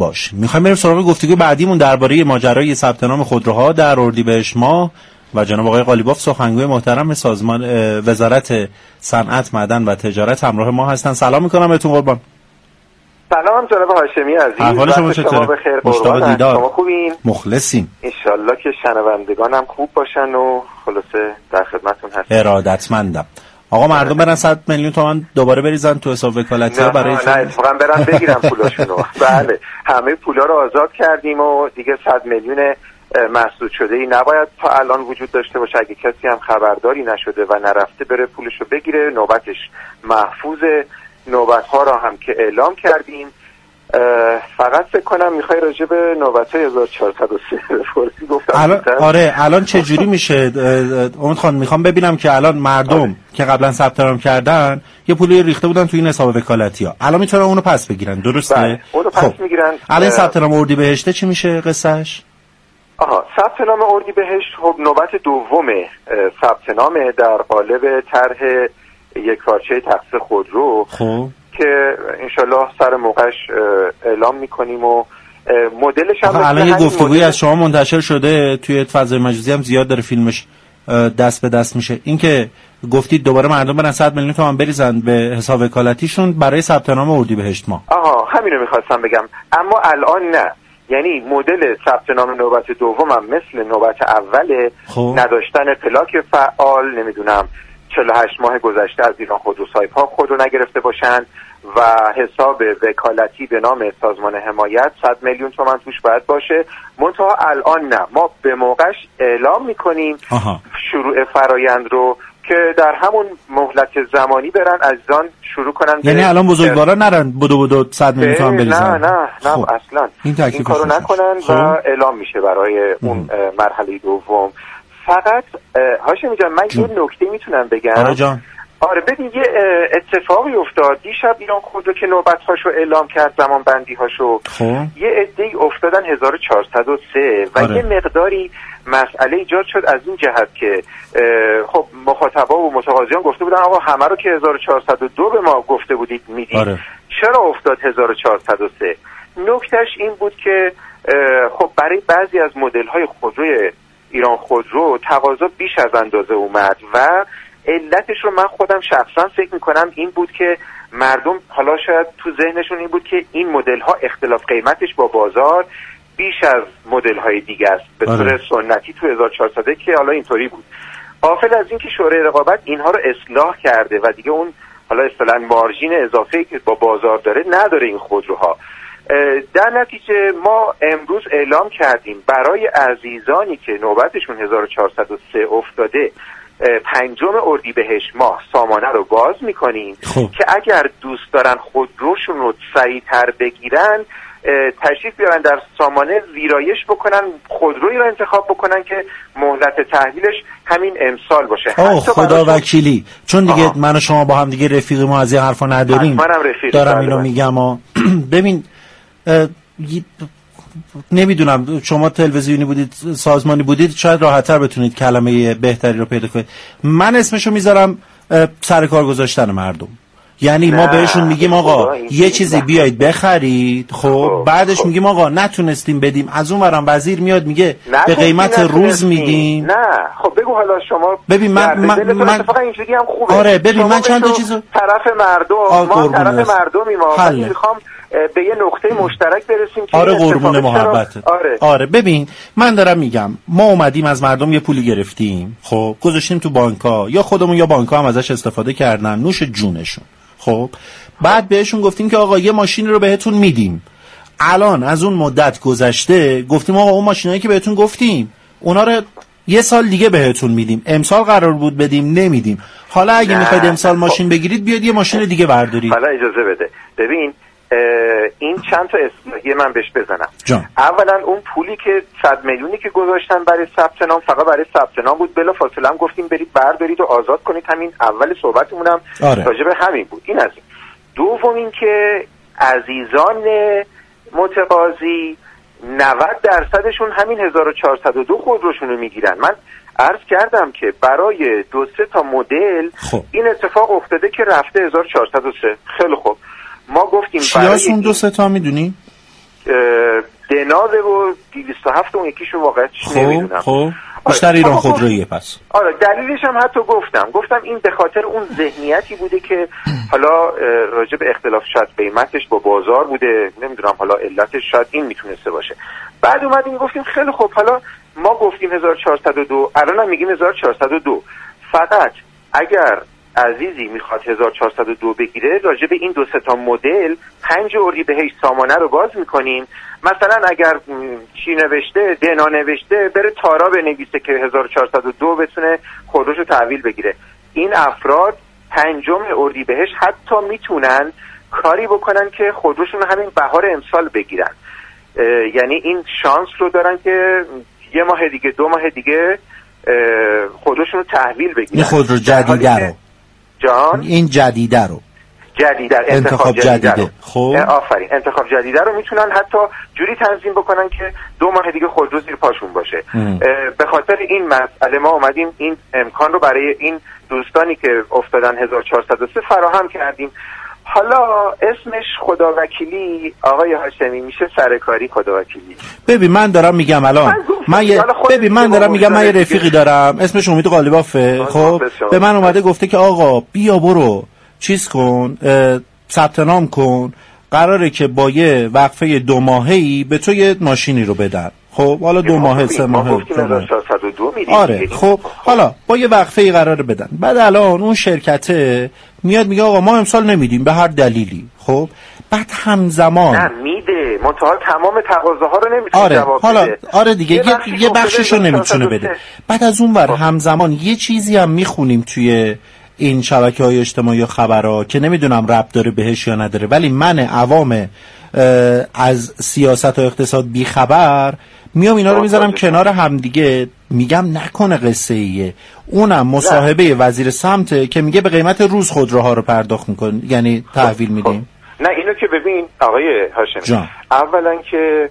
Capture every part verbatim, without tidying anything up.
باش. میخوایم بریم سراغ گفتگو بعدیمون درباره ماجرای ثبت نام خودروها در اردیبهشت ماه و جناب آقای قالیباف سخنگوی محترم سازمان وزارت صنعت، معدن و تجارت همراه ما هستن. سلام میکنم بهتون قربان. سلام جناب هاشمی عزیز. احوال شما چطوره؟ بخیر مشتاق دیدار. شما خوبین؟ مخلصیم. ان شاءالله که شنوندگانم خوب باشن و خلاصه در خدمتتون هستم. ارادتمندم. آقا مردم برن صد میلیون تومان دوباره بریزن تو حساب وکالتی ها برای نه اتفاقا برن بگیرن پولاشونو. بله همه پولا رو آزاد کردیم و دیگه صد میلیون مسدود شده ای نباید تا الان وجود داشته باشه. اگه کسی هم خبرداری نشده و نرفته بره پولشو بگیره، نوبتش محفوظه. نوبت ها را هم که اعلام کردیم. فقط فکر کنم میخوای راجع به نوبت های هزار و چهارصد و سه بپرسی. گفتم الان آره الان چه جوری میشه امید خان؟ میخوام ببینم که الان مردم آره. که قبلا ثبت نام کردن یه پولی ریخته بودن تو این حساب وکالتی ها، الان میتونن اونو پس بگیرن، درسته؟ بله. اونو پس خب. میگیرن. الان ثبت نام اردیبهشت چی میشه قصهش؟ آها ثبت نام اردیبهشت خب نوبت دوم ثبت نام در قالب طرح یک پارچه تخصیص خودرو خب که انشالله سر موقعش اعلام میکنیم و مدلش هم الان یه گفتگویی مدل... از شما منتشر شده توی فضای مجازی هم زیاد داره فیلمش دست به دست میشه. این که گفتید دوباره مردم برن صد میلیون تومان بریزن به حساب وکالتیشون برای ثبت نام اردیبهشت ماه. آها همین رو میخواستم بگم، اما الان نه. یعنی مدل ثبت نام نوبت دوم هم مثل نوبت اوله. خب. نداشتن پلاک فعال، نمیدونم چهل و هشت ماه گذشته از ایران خودرو سایپا خود رو نگرفته باشن و حساب وکالتی به نام سازمان حمایت صد میلیون تومان توش باید باشه. منتها الان نه، ما به موقعش اعلام میکنیم آها. شروع فرایند رو که در همون مهلت زمانی برن عزیزان شروع کنن. یعنی الان بزرگوارا نرن بدو بدو صد میلیون تومان بریزن؟ نه نه نه خب. اصلا این, این کارو نکنن خب. و اعلام میشه برای اون مرحله دوم. فقط هاشمی جان من یه نکته میتونم بگم. آره جان. آره ببین یه اتفاقی افتاد دیشب ایران خودرو که نوبت‌هاشو اعلام کرد، زمان بندی‌هاشو خب. یه عده‌ای افتادن هزار و چهارصد و سه و آره. یه مقداری مسئله ایجاد شد از این جهت که خب مخاطبا و متقاضیان گفته بودن آقا همه رو که هزار و چهارصد و دو به ما گفته بودید میدید. آره. چرا افتاد هزار و چهارصد و سه؟ نکتهش این بود که خب برای بعضی از مدل‌های خودروی ایران خودرو تقاضا بیش از اندازه اومد و علتش رو من خودم شخصا فکر میکنم این بود که مردم حالا شاید تو ذهنشون این بود که این مدل ها اختلاف قیمتش با بازار بیش از مدل های دیگه است به طور سنتی تو هزار و چهارصد که حالا اینطوری بود. غافل از این که شورای رقابت اینها رو اصلاح کرده و دیگه اون حالا اصطلاحاً مارژین اضافه‌ای که با بازار داره نداره این خودروها. در نتیجه ما امروز اعلام کردیم برای عزیزانی که نوبتشون هزار و چهارصد و سه افتاده پنجم اردیبهشت ماه سامانه رو باز میکنیم خوب. که اگر دوست دارن خودروشون رو سریعتر بگیرن تشریف بیارن در سامانه ویرایش بکنن، خودرویی رو انتخاب بکنن که مهلت تحویلش همین امسال باشه. اوه خدا وکیلی، چون دیگه آه. من و شما با هم دیگه رفیق ما از این حرفا نداریم. منم رفیق دارم اینو میگم و ببین نمیدونم شما تلویزیونی بودید سازمانی بودید شاید راحت‌تر بتونید کلمه بهتری رو پیدا کنید. من اسمشو میذارم سر کار گذاشتن مردم. یعنی ما بهشون میگیم آقا یه چیزی بیایید بخرید، خب بعدش میگیم آقا نتونستیم بدیم، از اون ورم وزیر میاد میگه به قیمت روز میدیم. نه خب بگو حالا شما ببین من من, من اتفاقا اینجوری هم خوبه. آره ببین من چند تا چیزو طرف مردم ما طرف مردمی ما من میخوام به یه نقطه مشترک برسیم که آره قربون محبت. آره. آره ببین من دارم میگم ما اومدیم از مردم یه پولی گرفتیم، خب گذاشتیم تو بانک‌ها یا خودمون یا بانک‌ها هم ازش استفاده کردن نوش جونشون. خب بعد بهشون گفتیم که آقا یه ماشین رو بهتون میدیم. الان از اون مدت گذشته گفتیم آقا اون ماشینایی که بهتون گفتیم اونا رو یه سال دیگه بهتون میدیم. امسال قرار بود بدیم نمیدیم. حالا اگه میخواید امسال ماشین بگیرید بیاد یه ماشین دیگه بردارید. حالا اجازه بده. ببین این چند تا اصلاحیه من بهش بزنم. جان. اولا اون پولی که صد میلیونی که گذاشتن برای ثبت نام فقط برای ثبت نام بود، بلا فاصله هم گفتیم برید بردارید و آزاد کنید. همین اول صحبتمونم آره. راجع به همین بود. این از این. دوم این که عزیزان متقاضی نود درصدشون همین هزار و چهارصد و دو خودروشون رو میگیرن. من عرض کردم که برای دو سه تا مدل خب. این اتفاق افتاده که رفته هزار و چهارصد و سه. خیلی خوب ما گفتیم چیاشون دو سه تا میدونی؟ دناوه و دویست و هفت اون یکیشو واقعیتش نمیدونم. خب بیشتر ایران خودرویه پس. آره دلیلش هم حتی گفتم گفتم این به خاطر اون ذهنیتی بوده که حالا راجع به اختلاف شاید قیمتش با بازار بوده، نمیدونم حالا علتش شاید این میتونسته باشه. بعد اومدیم گفتیم خیلی خب حالا ما گفتیم هزار و چهارصد و دو، الان هم میگیم هزار و چهارصد و دو، فقط اگر عزیزی میخواد هزار و چهارصد و دو بگیره راجع به این دو سه تا مدل پنج اردیبهشت سامانه رو باز میکنیم. مثلا اگر چی نوشته دنا نوشته بره تارا بنویسه که هزار و چهارصد و دو بتونه خودروشو تحویل بگیره. این افراد پنجم اردیبهشت حتی میتونن کاری بکنن که خودروشون همین بهار امسال بگیرن، یعنی این شانس رو دارن که یه ماه دیگه دو ماه دیگه خودروشون رو تحویل بگیرن. این خودرو جدیده رو جان این جدیده رو جدیده انتخاب, انتخاب جدیده, جدیده. خب آفرین انتخاب جدیده رو میتونن حتی جوری تنظیم بکنن که دو ماه دیگه خودرو زیر پاشون باشه. به خاطر این مسئله ما اومدیم این امکان رو برای این دوستانی که افتادن هزار و چهارصد و سه فراهم کردیم. حالا اسمش خداوکیلی آقای هاشمی میشه سرکاری خداوکیلی. ببین من دارم میگم الان من, من یه ببین من دارم میگم من یه رفیقی دارم اسمش امید قالیبافه. خب به من اومده گفته که آقا بیا برو چیز کن ثبت نام کن، قراره که با یه وقفه دو ماهه‌ای به تو یه ماشینی رو بدن. خب حالا دو ماه سه ماه آره خب حالا با یه وقفه‌ای قراره بدن. بعد الان اون شرکته میاد میگه آقا ما امسال نمیدیم به هر دلیلی. خب بعد همزمان نه میده منتها تمام تقاضاها رو نمیتونه آره جواب حالا بده. آره دیگه یه, یه بخشش رو نمیتونه بده. بعد از اون ور همزمان یه چیزی هم میخونیم توی این شبکه‌های اجتماعی و خبرها که نمیدونم ربط داره بهش یا نداره، ولی من عوام از سیاست و اقتصاد بی خبر میام اینا رو میذارم کنار همدیگه، میگم نکنه قصه ایه اونم مصاحبه وزیر سمت که میگه به قیمت روز خودروها رو پرداخت میکنه، یعنی تحویل میدیم. نه اینو که ببین آقای هاشمی، اولا که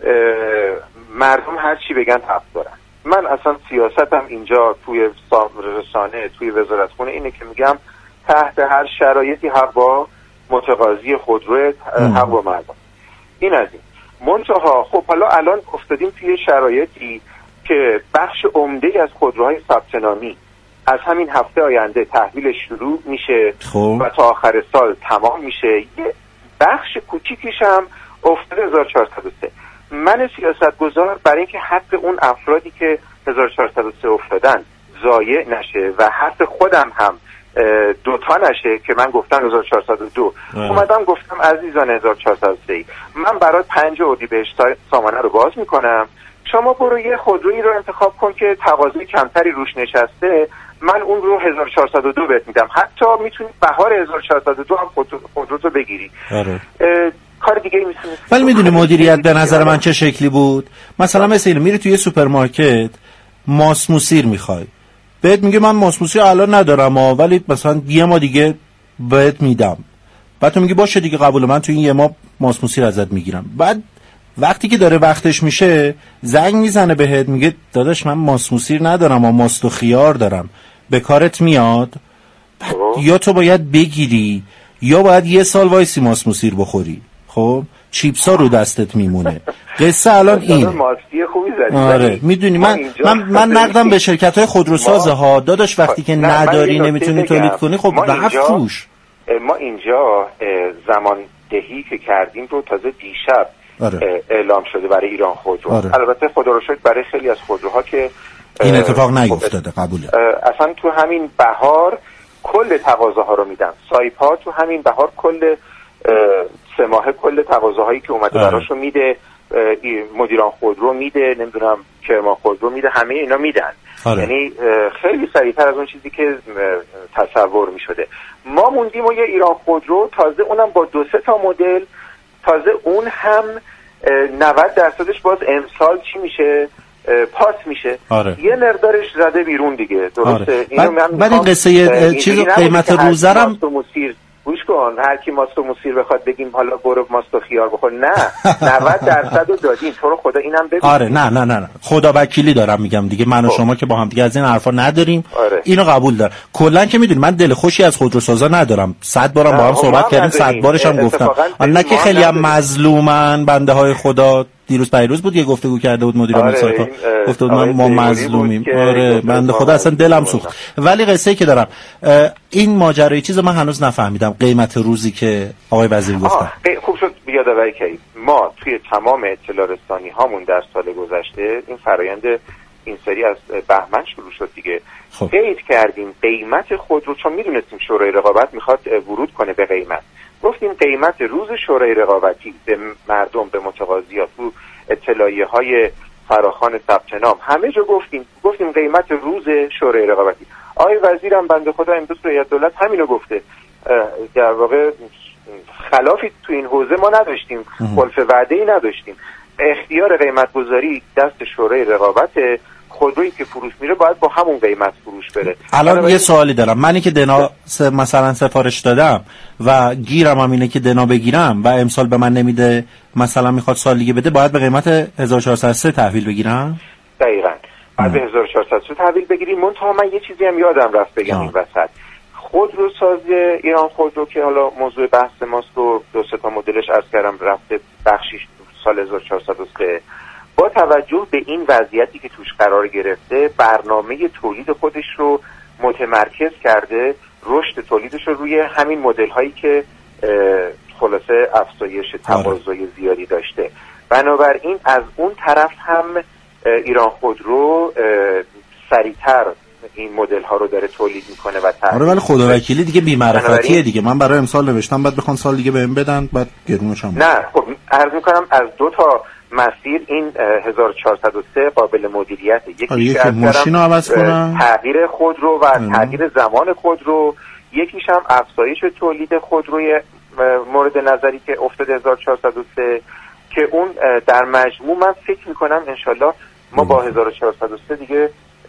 مردم هر چی بگن حق دارن. من اصلا سیاستم اینجا توی رسانه توی وزارتخونه اینه که میگم تحت هر شرایطی حق با متقاضی خودرو حق با مردم. این از این منتها خب حالا الان افتادیم توی شرایطی که بخش عمده از خودروهای ثبت نامی از همین هفته آینده تحویلش شروع میشه خوب. و تا آخر سال تمام میشه. یه بخش کوچیکیش هم افتاده هزار و چهارصد و سه. من سیاستگزار برای اینکه حق اون افرادی که هزار و چهارصد و سه افتادن ضایع نشه و حق خودم هم دوتا نشه که من گفتم هزار و چهارصد و دو اومدم گفتم عزیزان هزار و چهارصد و سه من برای پنج اردیبهشت سامانه رو باز میکنم، شما برو یه خودرویی رو انتخاب کن که تقاضای کمتری روش نشسته، من اون رو هزار و چهارصد و دو بهت میدم، حتی میتونی بهار هزار و چهارصد و دو هم خودرو رو بگیری. آره. کار دیگه ای میتونی. ولی میدونی مدیریت به نظر من چه شکلی بود؟ مثلا مثل این میری توی سوپرمارکت ماسموسیر میخوای، بهت میگه من ماسموسیر الان ندارم ها، ولی مثلا یه ما دیگه بهت میدم. بعد تو میگی باشه دیگه قبول، من تو این یه ما ماسموسیر ازت میگیرم. بعد وقتی که داره وقتش میشه زنگ میزنه بهت میگه داداش من ماسموسیر ندارم و ماست و خیار دارم، به کارت میاد؟ یا تو باید بگیری یا باید یه سال وایسی ماسموسیر بخوری. خب چیپسا رو دستت میمونه. قصه الان این ماستی خوبی زدی. آره میدونی من من من نقدم به شرکت‌های خودروساز ها داداش، وقتی که نداری نمیتونی تولید کنی خب رفت توش. ما اینجا زمان دهی که کردیم رو تازه دیشب آره. اعلام شده برای ایران خودرو. آره. البته خدا رو شکر برای خیلی از خودروها که این اتفاق نیفتاده قبوله. اصلا تو همین بهار کل تقاضاها رو میدن. سایپا تو همین بهار کل سه ماه کل تقاضاهایی که اومده آره. براشو میده، مدیران خودرو میده، نمیدونم کرمان خودرو میده، همه اینا میدن. آره. یعنی خیلی سریعتر از اون چیزی که تصور میشده. ما موندیم و یه ایران خودرو تازه اونم با دو سه تا مدل، تازه اون هم نود درصدش باز امسال چی میشه پاس میشه. آره. یه مقدارش زده بیرون دیگه درسته. آره. اینو من بعد این قصه چیز قیمت روزرم گوش کن، هر کی ماست و موسیر بخواد بگیم حالا برو ماست و خیار بخور، نه نود درصد رو دادین تو رو خدا اینم ببین. آره نه نه نه, نه. خدا وکیلی دارم میگم دیگه، من و شما که با هم دیگه از این حرفا نداریم. آره. اینو قبول دارم. کلا که میدونی من دل خوشی از خودروسازا ندارم، صد بارم با هم صحبت کردیم، صد بارش هم گفتم نه که خیلی هم مظلومن بنده های خدا دیروز پیروز بود یه گفتگو کرده بود مدیر عامل سایپا، گفته بود ما مظلومیم. آره بنده خدا اصلا دلم سوخت. ولی قصه‌ای که دارم این ماجرای چیزو من هنوز نفهمیدم، قیمت روزی که آقای وزیر گفتن. خوب شد یادآوری کردید. ما توی تمام اطلاع رسانی هامون در سال گذشته این فرآیند این سری از بهمن شروع شد دیگه، قید کردیم قیمت خودرو، چون میدونستیم شورای رقابت میخواد ورود کنه به قیمت. گفتیم قیمت روز شورای رقابتی به مردم، به متقاضیات، تو اطلاعیه های فراخوان ثبت نام همه جا گفتیم گفتیم قیمت روز شورای رقابتی. آقای وزیرم بنده خدا امروز تو هیئت دولت همینو گفته. در واقع خلافی تو این حوزه ما نداشتیم، خلف وعده‌ای نداشتیم. اختیار قیمت گذاری دست شورای رقابت، خودرویی که فروش میره باید با همون قیمت فروش بره. الان یه سوالی دارم، منی که دنا مثلا سفارش دادم و گیرم هم اینه که دنا بگیرم و امسال به من نمیده، مثلا میخواد سال دیگه بده، باید به قیمت هزار و چهارصد و سه تحویل بگیرم؟ دقیقاً باید به هزار و چهارصد و سه تحویل بگیریم. منتها من یه چیزی هم یادم رفت بگم این وسط. خودروساز ایران خودرو که حالا موضوع بحث ماست و دو سه تا مدلش عرض کردم رفته بخشیش سال هزار و چهارصد و سه، با توجه به این وضعیتی که توش قرار گرفته برنامه تولید خودش رو متمرکز کرده، رشد تولیدش رو روی همین مدل هایی که خلاصه افزایش تقاضای زیادی داشته. بنابراین از اون طرف هم ایران خودرو سریعتر این مدل ها رو داره تولید میکنه و تحریک. آره ولی خدا وکیلی دیگه بی‌معرفتیه دیگه. من برای امسال نوشتم بعد بخوام سال دیگه بهم بدن بعد گرونش هم. نه خب عرض میکنم از دو تا مسیر این هزار و چهارصد و سه قابل مدیریته. یکی که ماشین رو عوض کنن، تغییر خودرو و تغییر زمان خودرو، یکیش هم افزایش تولید خودروی مورد نظری که افتاده هزار و چهارصد و سه که اون در مجموع من فکر میکنم انشالله ما با هزار و چهارصد و سه دیگه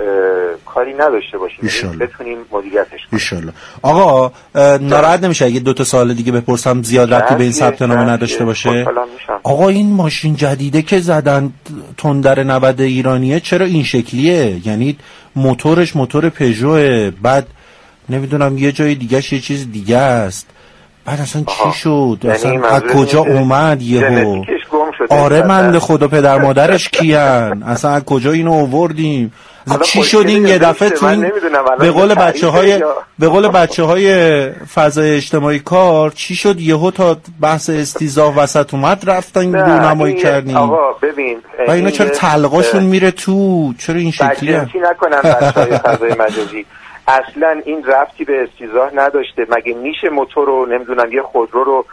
کاری نداشته باشیم، بتونیم مدیریتش کنیم انشالله. آقا ناراحت نمیشه اگه دو تا سال دیگه بپرسم زیاد ربطی به این ثبت نامه نداشته باشه؟ آقا این ماشین جدیده که زدن تندر نود ایرانیه چرا این شکلیه؟ یعنی موتورش موتور پژو، بعد نمیدونم یه جای دیگهش یه چیز دیگه است، بعد اصلا چی شد؟ اصلا از کجا اومد یهو؟ آره من خدا پدر مادرش کیان؟ اصلا از کجا اینو آوردیم؟ چی شد این یه دفعه تو این به قول بچه‌های به قول بچه‌های فضای اجتماعی کار چی شد یهو تا بحث استیضاح وسط اومد رفتن دورنمایی کردیم؟ آقا ببین و اینا چرا تلقاشون میره تو؟ چرا این شکلیه؟ چی نکنن بچه‌های فضای مجازی؟ اصلا این ربطی به استیضاح نداشته. مگه میشه موتور رو نمیدونم یه خودرو رو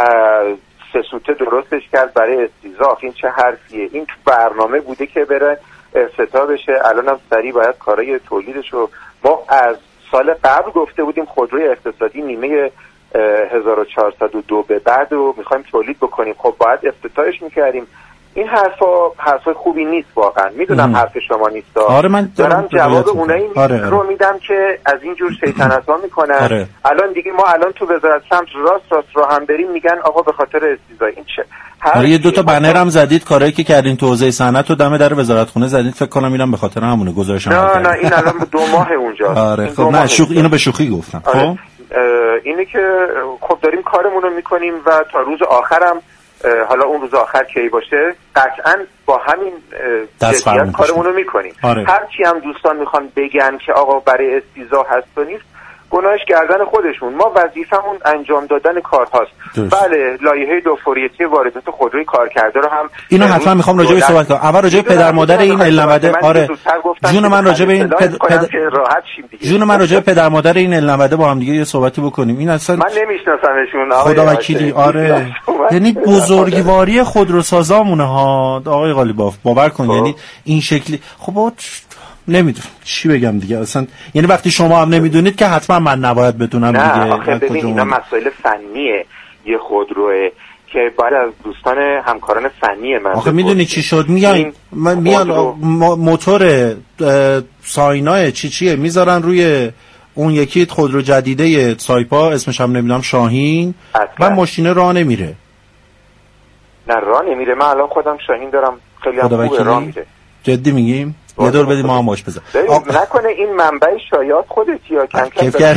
سه سوته درستش کرد برای استیضاح؟ این چه حرفیه؟ این تو برنامه بوده که بره افتتاح بشه. الان هم سریع باید کارای تولیدش رو، ما از سال قبل گفته بودیم خودروی اقتصادی نیمه هزار و چهارصد و دو به بعد رو میخوایم تولید بکنیم، خب باید افتتاحش میکردیم. این حرفا حرفای خوبی نیست واقعا. میدونم حرف شما نیست. آره من دارم جواب اونایی آره آره. رو میدم که از این جور شیطنت‌ها میکنن. آره. الان دیگه ما الان تو وزارت سمت راست راست رو هم بریم میگن آقا به خاطر استیضاح. این چه آره یه دو تا بنر هم زدید کارایی که کردین تو حوزه صنعت و دم در وزارتخونه زدید، فکر کنم اینم به خاطر همونه گذاشتم. نه نه این الان دو ماه اونجاست. آره خب نه شوخ اینو به شوخی گفتم. آره. خب اینه که خب داریم کارمون رو میکنیم و تا روز آخرم، حالا اون روز آخر کی باشه قطعاً با همین جدیت کارمون رو میکنیم. آره. هرچی هم دوستان میخوان بگن که آقا برای استیضاح هست و نیست، گناهش گردن خودشون. ما وظیفمون انجام دادن کارهاست. بله لایحه دو فوریتی واردات خودروی کارکرده رو هم اینو حتما میخوام راجع به صحبت کنم. اول راجع به پدر مادر این النمده آره جون من راجع به این پد... پد... جون من راجع به پدر مادر این النمده با هم دیگه یه صحبتی بکنیم. این اصلا من نمیشناسمشون خدا وکیلی. آره یعنی بزرگواری خودروسازامونه ها آقای قالیباف، باور کن. یعنی این شکلی خب نمیدونم چی بگم دیگه اصلا. یعنی وقتی شما هم نمیدونید که حتما من نباید بدونم دیگه. نه آخه ببین اینا مسائل فنیه یه خودروه که باید از دوستان همکاران فنی من. آخه میدونی چی شد میگن میان موتور ساینا چی چیه میذارن روی اون یکی خودرو جدیده سایپا اسمش هم نمیدونم شاهین و ماشین راه نمیره. نه راه نمیره. من الان خودم شاهین دارم خیلی هم خوبه راه میره. جدی میگیم؟ یه دور بدیم ما هم مش بزن. نکنه این منبع شایعات خودت یا کم کم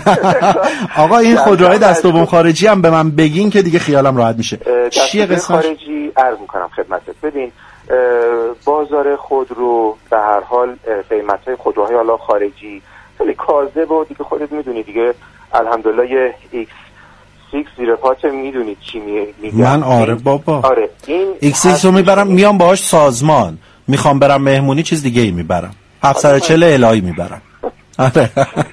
آقا این خودروهای دست دوم خارجی هم به من بگین که دیگه خیالم راحت میشه. چیه قسمت خارجی عرض میکنم خدمتت. ببین بازار خودرو به هر حال قیمت‌های خودروهای حالا خارجی خیلی کاذب و دیگه خودت میدونی دیگه الحمدلله یه ایکس سیکس زیر پات میدونید چی میگم. من آره بابا آره این ایکس سیکس رو میبرم میام باهاش سازمان، میخوام برم مهمونی چیز دیگه ای میبرم، هفتصد و چهل الهی میبرم. آره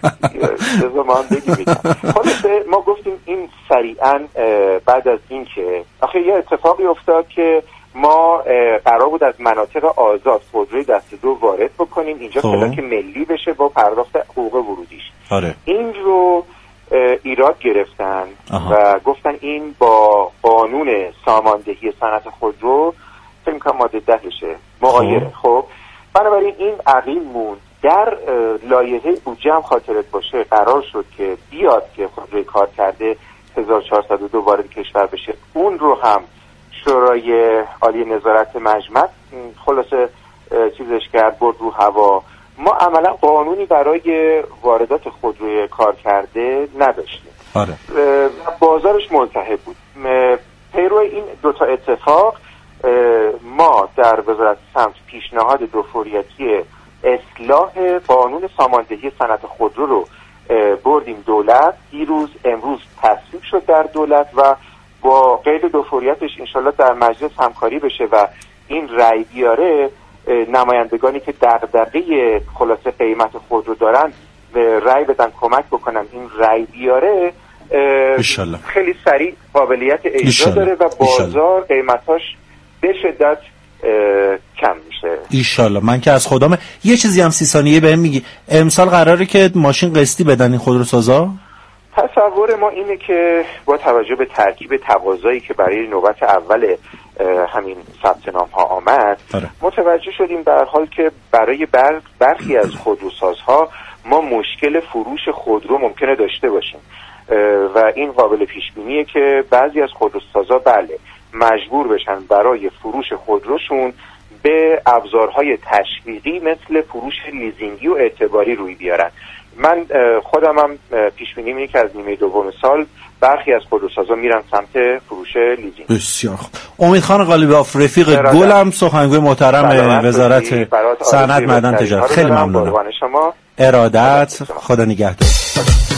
ما بگیم خلاصه ما گفتیم این سریعا بعد از این که آخه یه اتفاقی افتاد که ما قرار بود از مناطق آزاد خودروی دست دو وارد بکنیم اینجا پلاک ملی بشه با پرداخت حقوق ورودیش. آره. این رو ایراد گرفتن آها. و گفتن این با قانون ساماندهی صنعت خودرو فکر می‌کنم ماده دهشه مغایره. خب بنابراین این عقیم موند. در لایحه بودجه هم خاطرت باشه قرار شد که بیاد که خودروی کار کرده هزار و چهارصد و دو وارد کشور بشه. اون رو هم شورای عالی نظارت مجمع خلاصه چیزش کرد برد رو هوا. ما عملا قانونی برای واردات خودروی کار کرده نداشتیم. آره. بازارش ملتهب بود. پیرو این دوتا اتفاق ما در وزارت سمت پیشنهاد دو فوریتی اصلاح قانون ساماندهی صنعت خودرو رو بردیم دولت. دیروز امروز تصویب شد در دولت و با قید دو فوریتش انشالله در مجلس همکاری بشه و این رأی بیاره. نمایندگانی که دغدغه خلاصه قیمت خودرو دارن رأی بدن کمک بکنن این رأی بیاره ایشالله. خیلی سریع قابلیت اجرا داره و بازار قیمتاش به شدت کم میشه ایشالله. من که از خدامه. یه چیزی هم سی ثانیه بهم میگی امسال قراره که ماشین قسطی بدن این خودروسازا؟ تصور ما اینه که با توجه به ترکیب تقاضایی که برای نوبت اول همین ثبت نام ها آمد آره. متوجه شدیم در حال که برای بر برخی از خودروسازها ما مشکل فروش خودرو ممکنه داشته باشیم و این قابل پیش بینیه که بعضی از خودروسازها بله مجبور بشن برای فروش خودروشون به ابزارهای تشویقی مثل فروش لیزینگی و اعتباری روی بیارن. من خودم هم پیش بینی اینه که از نیمه دوم سال برخی از خودروسازا میرن سمت فروش لیزینگ. بسیار خوب. امید خان قالیباف رفیق گلم سخنگوی محترم وزارت صنعت معدن تجارت خیلی ممنونم. شما ارادت. خدا نگهدار.